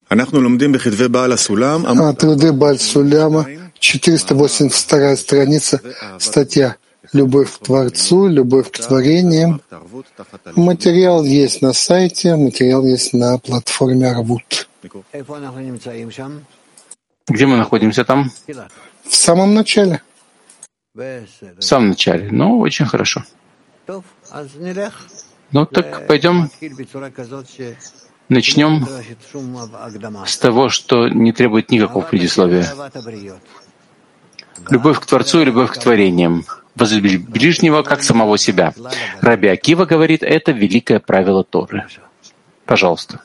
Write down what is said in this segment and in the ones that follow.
Труды Бааль-Суляма, 482 страница, статья «Любовь к Творцу, любовь к творениям». Материал есть на сайте, материал есть на платформе Арвут. Где мы находимся там? В самом начале. В самом начале. Ну, очень хорошо. Ну, так пойдем. Начнем с того, что не требует никакого предисловия. Любовь к Творцу и любовь к творениям. Возлюбить ближнего, как самого себя. Раби Акива говорит, это великое правило Торы. Пожалуйста.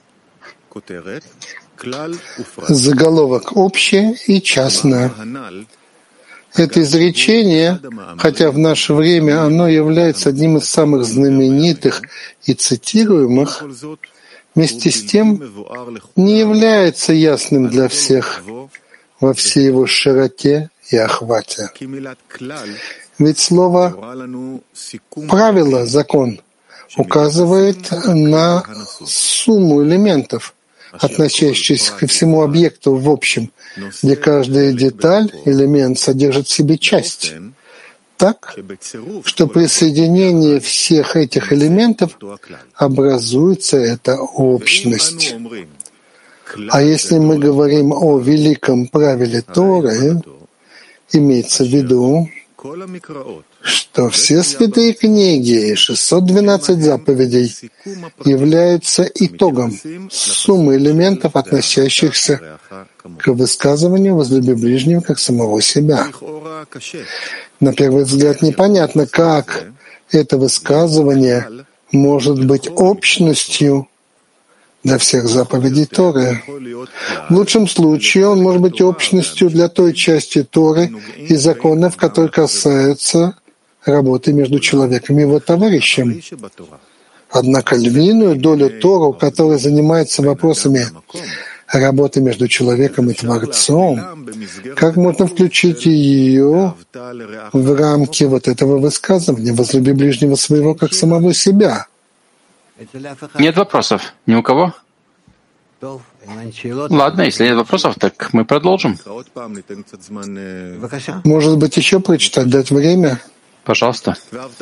Заголовок общее и частное. Это изречение, хотя в наше время оно является одним из самых знаменитых и цитируемых, вместе с тем не является ясным для всех во всей его широте и охвате. Ведь слово «правило», «закон» указывает на сумму элементов, относящихся ко всему объекту в общем, где каждая деталь, элемент содержит в себе часть, так, что при соединении всех этих элементов образуется эта общность. А если мы говорим о великом правиле Торы, имеется в виду, что все святые книги и 612 заповедей являются итогом суммы элементов, относящихся к высказыванию «возлюби ближнего, как самого себя». На первый взгляд непонятно, как это высказывание может быть общностью для всех заповедей Торы. В лучшем случае он может быть общностью для той части Торы и законов, которые касаются работы между человеком и его товарищем. Однако львиную долю Тору, которая занимается вопросами работы между человеком и Творцом, как можно включить ее в рамки вот этого высказывания «возлюби ближнего своего, как самого себя»? Нет вопросов? Ни у кого? Ладно, если нет вопросов, так мы продолжим. Может быть, еще прочитать, дать время? Пожалуйста.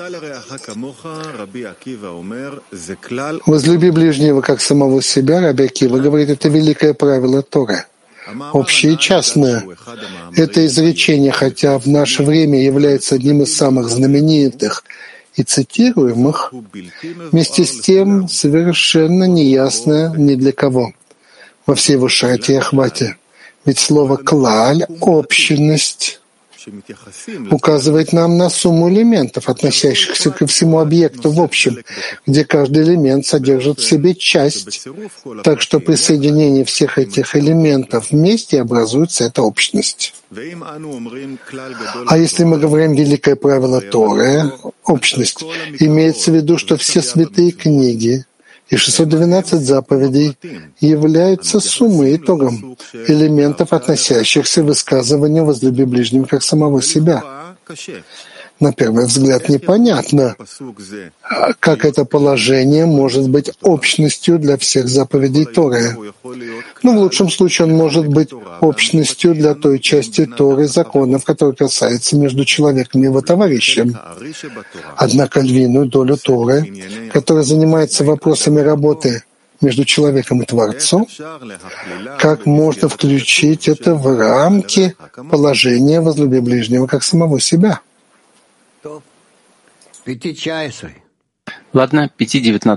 «Возлюби ближнего, как самого себя», Раби Акива говорит, это великое правило Торы. Общее и частное. Это изречение, хотя в наше время является одним из самых знаменитых и цитируемых, вместе с тем совершенно неясное ни для кого во всей его широте и охвате. Ведь слово «клаль» — «общность» указывает нам на сумму элементов, относящихся ко всему объекту в общем, где каждый элемент содержит в себе часть, так что при соединении всех этих элементов вместе образуется эта общность. А если мы говорим «великое правило Торы», общность, имеется в виду, что все святые книги и 612 заповедей являются суммой, итогом элементов, относящихся к высказыванию «возлюби ближнего, как самого себя». На первый взгляд непонятно, как это положение может быть общностью для всех заповедей Торы. Но в лучшем случае он может быть общностью для той части Торы законов, которые касаются между человеком и его товарищем. Однако львиную долю Торы, которая занимается вопросами работы между человеком и Творцом, как можно включить это в рамки положения «возлюби ближнего, как самого себя»? Ладно, 5:19.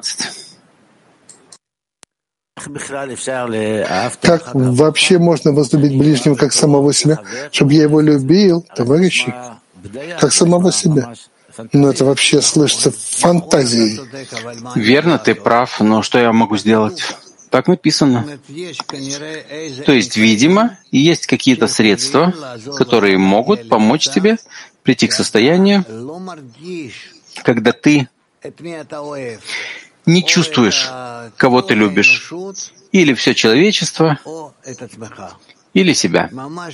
Как вообще можно возлюбить ближнего как самого себя, чтобы я его любил, товарищи, как самого себя? Но это вообще слышится фантазией. Верно, ты прав, но что я могу сделать? Так написано. То есть, видимо, есть какие-то средства, которые могут помочь тебе прийти к состоянию, когда ты не чувствуешь, кого ты любишь, или все человечество, или себя.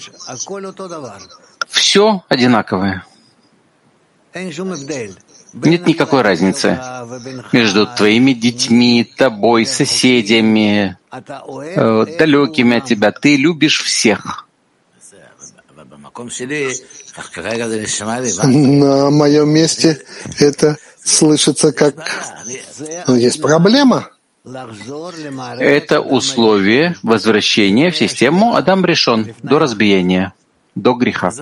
Все одинаковое. Нет никакой разницы между твоими детьми, тобой, соседями, далекими от тебя. Ты любишь всех. На моем месте это слышится как... Ну, есть проблема. Это условие возвращения в систему Адам Ришон до разбиения, до греха.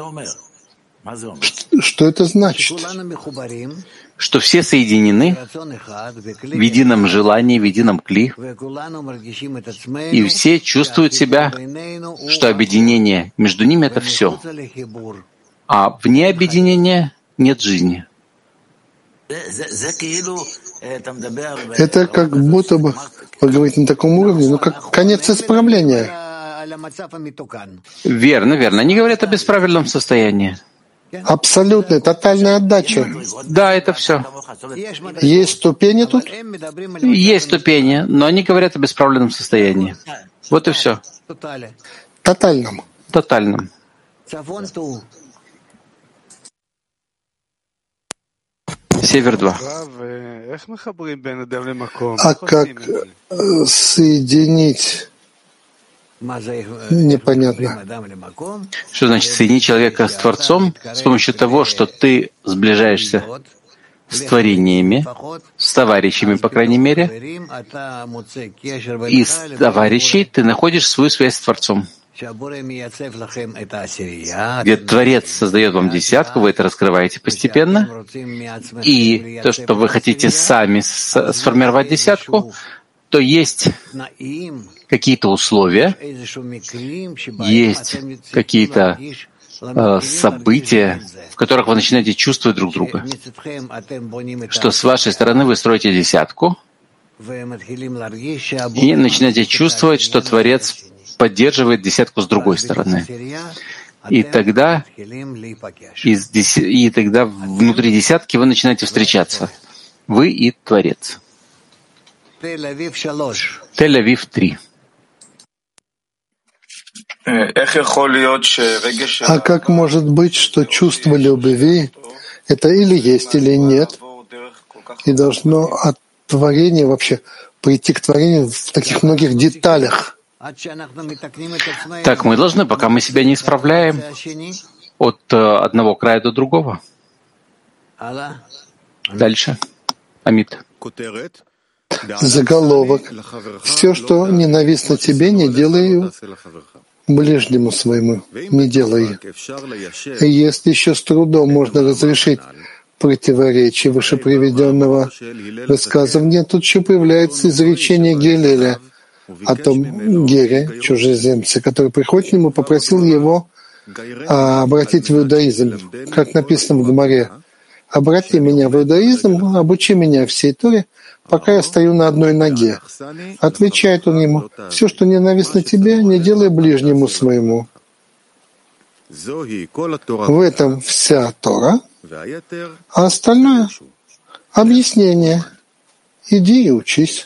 Что это значит? Что все соединены в едином желании, в едином кли, и все чувствуют себя, что объединение между ними — это все, а вне объединения нет жизни. Это как будто бы вы говорите на таком уровне, ну как конец исправления. Верно, верно. Они говорят о бесправильном состоянии. Абсолютная, тотальная отдача. Да, это все. Есть ступени тут? Есть ступени, но они говорят о бесправленном состоянии. Вот и все. Тотальном. Тотальном. Север 2. А как соединить? Непонятно. Что значит соединить человека с Творцом? С помощью того, что ты сближаешься с творениями, с товарищами, по крайней мере, и с товарищей ты находишь свою связь с Творцом. Где Творец создает вам десятку, вы это раскрываете постепенно, и то, что вы хотите сами сформировать десятку, то есть какие-то условия, есть какие-то события, в которых вы начинаете чувствовать друг друга, что с вашей стороны вы строите десятку и начинаете чувствовать, что Творец поддерживает десятку с другой стороны. И тогда внутри десятки вы начинаете встречаться. Вы и Творец. Тель-Авив 3. А как может быть, что чувство любви — это или есть, или нет, и должно от творения вообще прийти к творению в таких многих деталях? Так мы должны, пока мы себя не исправляем от одного края до другого. Дальше. Амит. Заголовок. Все, что ненавистно тебе, не делай ближнему своему, не делай. И если еще с трудом можно разрешить противоречие вышеприведенного высказывания, тут еще появляется изречение Гелеля о том Гере, чужеземце, который приходит к нему, попросил его обратить в иудаизм, как написано в Гемаре. «Обрати меня в иудаизм, обучи меня всей Торе, пока я стою на одной ноге». Отвечает он ему: «Все, что ненавистно тебе, не делай ближнему своему». В этом вся Тора, а остальное — объяснение. Иди и учись.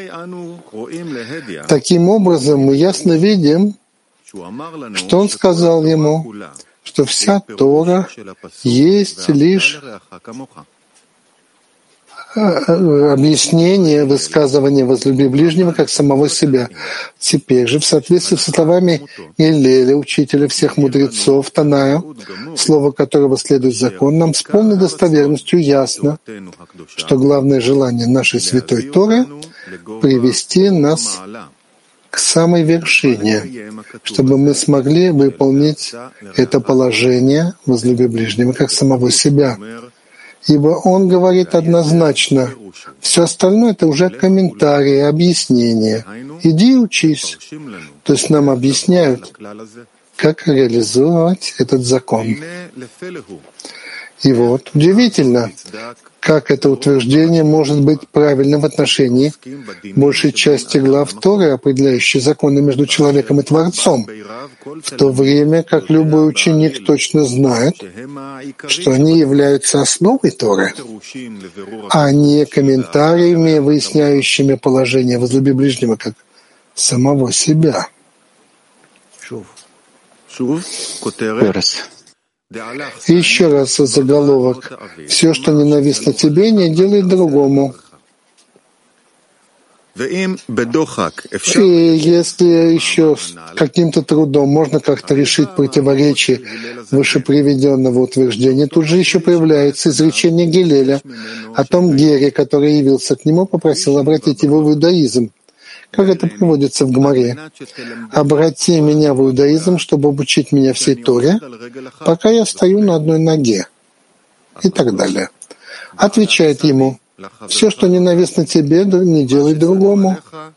Таким образом, мы ясно видим, что он сказал ему, что вся Тора есть лишь объяснение, высказывание «возлюби ближнего, как самого себя». Теперь же, в соответствии со словами Гилеля, учителя всех мудрецов, Таная, слово которого следует закон, нам с полной достоверностью ясно, что главное желание нашей Святой Торы — привести нас к самой вершине, чтобы мы смогли выполнить это положение «возлюби ближнего, как самого себя». Ибо он говорит однозначно, все остальное — это уже комментарии, объяснения. Иди и учись. То есть нам объясняют, как реализовать этот закон. И вот удивительно, как это утверждение может быть правильным в отношении большей части глав Торы, определяющей законы между человеком и Творцом, в то время как любой ученик точно знает, что они являются основой Торы, а не комментариями, выясняющими положение «возлюби ближнего как самого себя». И еще раз заголовок. «Все, что ненавистно тебе, не делай другому». И если еще с каким-то трудом можно как-то решить противоречие вышеприведенного утверждения, тут же еще появляется изречение Гилеля о том Гере, который явился к нему, попросил обратить его в иудаизм. Как это приводится в Гемаре? «Обрати меня в иудаизм, чтобы обучить меня всей Торе, пока я стою на одной ноге». И так далее. Отвечает ему: «Все, что ненавистно тебе, не делай другому».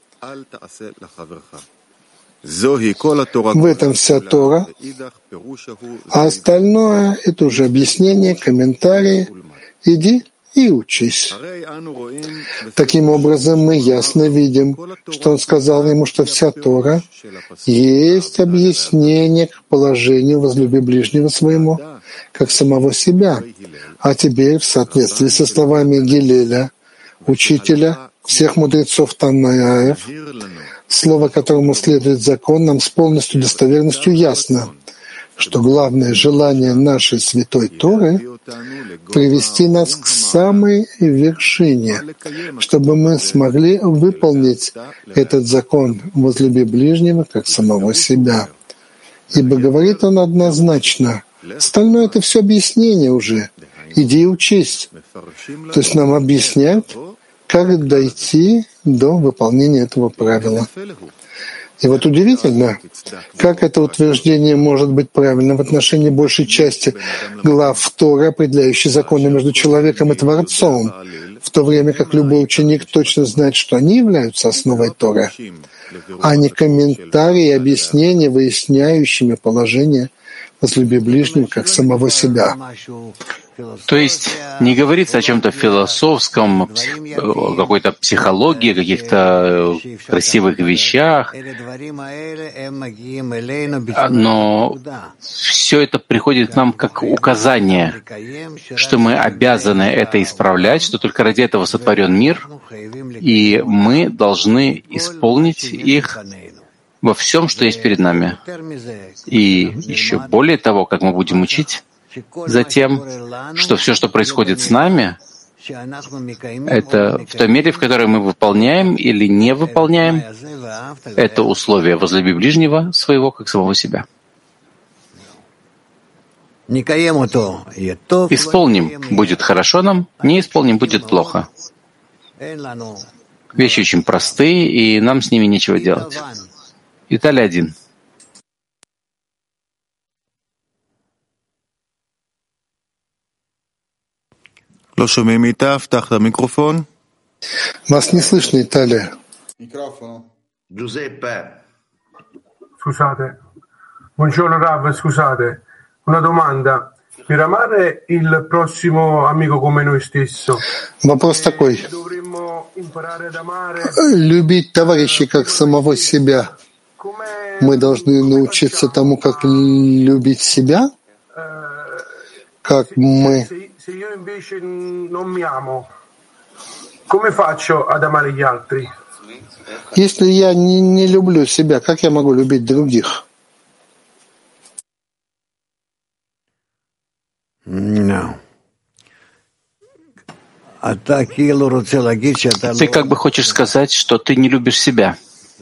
В этом вся Тора, а остальное — это уже объяснение, комментарии. Иди и учись. Таким образом, мы ясно видим, что он сказал ему, что вся Тора есть объяснение к положению «возлюби ближнего своему, как самого себя». А теперь, в соответствии со словами Гилеля, учителя всех мудрецов Таннаев, слово которому следует закон, нам с полностью достоверностью ясно, что главное желание нашей святой Торы — привести нас к самой вершине, чтобы мы смогли выполнить этот закон «возлюби ближнего, как самого себя». Ибо говорит он однозначно, остальное — это все объяснение уже. Иди и учись. То есть нам объясняют, как дойти до выполнения этого правила. И вот удивительно, как это утверждение может быть правильным в отношении большей части глав Торы, определяющей законы между человеком и Творцом, в то время как любой ученик точно знает, что они являются основой Торы, а не комментарии и объяснения, выясняющими положение «возлюби ближнего, как самого себя». То есть не говорится о чем-то философском, какой-то психологии, каких-то красивых вещах, но все это приходит к нам как указание, что мы обязаны это исправлять, что только ради этого сотворен мир, и мы должны исполнить их во всем, что есть перед нами. И еще более того, как мы будем учить, затем, что все, что происходит с нами, это в той мере, в которой мы выполняем или не выполняем это условие «возлюби ближнего своего, как самого себя». Исполним — будет хорошо нам, не исполним — будет плохо. Вещи очень простые, и нам с ними нечего делать. Италия 1. Вас не слышно, Италия. Scusate. Buongiorno Rav, scusate. Una domanda. Per amare il prossimo amico come noi stesso. Вопрос такой. Любить товарища как самого себя. Мы должны научиться тому, как любить себя, как мы. Если я не люблю себя, как я могу любить других? Ты как бы хочешь сказать, что ты не любишь себя.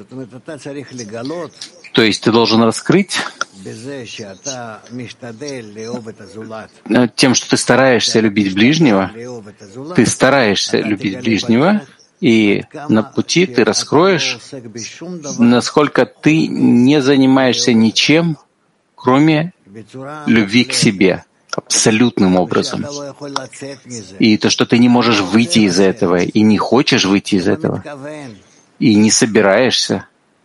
То есть ты должен раскрыть тем, что ты стараешься любить ближнего, и на пути ты раскроешь, насколько ты не занимаешься ничем, кроме любви к себе, абсолютным образом. И то, что ты не можешь выйти из этого, и не хочешь выйти из этого, и не собираешься,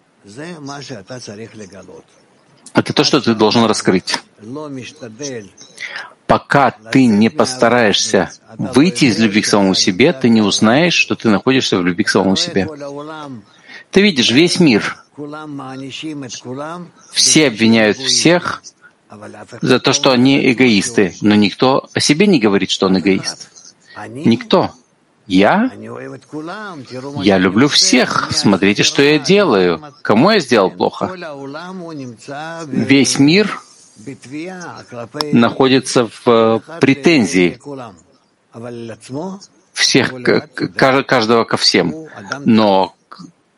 это то, что ты должен раскрыть. Пока ты не постараешься выйти из любви к самому себе, ты не узнаешь, что ты находишься в любви к самому себе. Ты видишь весь мир. Все обвиняют всех за то, что они эгоисты, но никто о себе не говорит, что он эгоист. Никто. Я люблю всех. Смотрите, что я делаю. Кому я сделал плохо? Весь мир находится в претензии всех, каждого ко всем. Но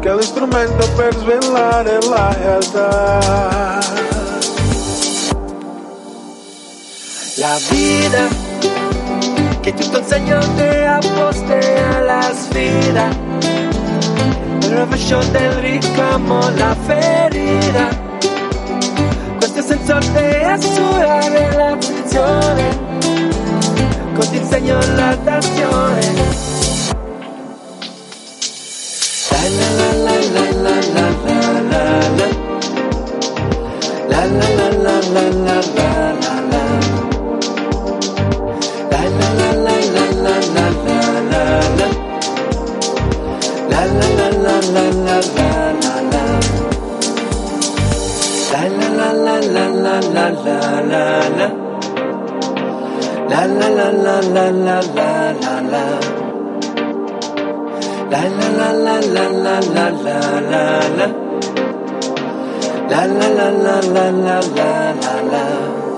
che è l'istrumento per svelare la realtà. La vida, che tutto il segno che apposte alla sfida, il rovescio del ricamo, la ferita, questo è il senso di assurare la funzione, con ti insegno la tazione. La la la la la la la la la la la la la la la la. La la la la la la la la la. La la la la la la la la. La la la la la la la la la. La la la la la la la la. La la la la la la la la la. La la la la la la la la.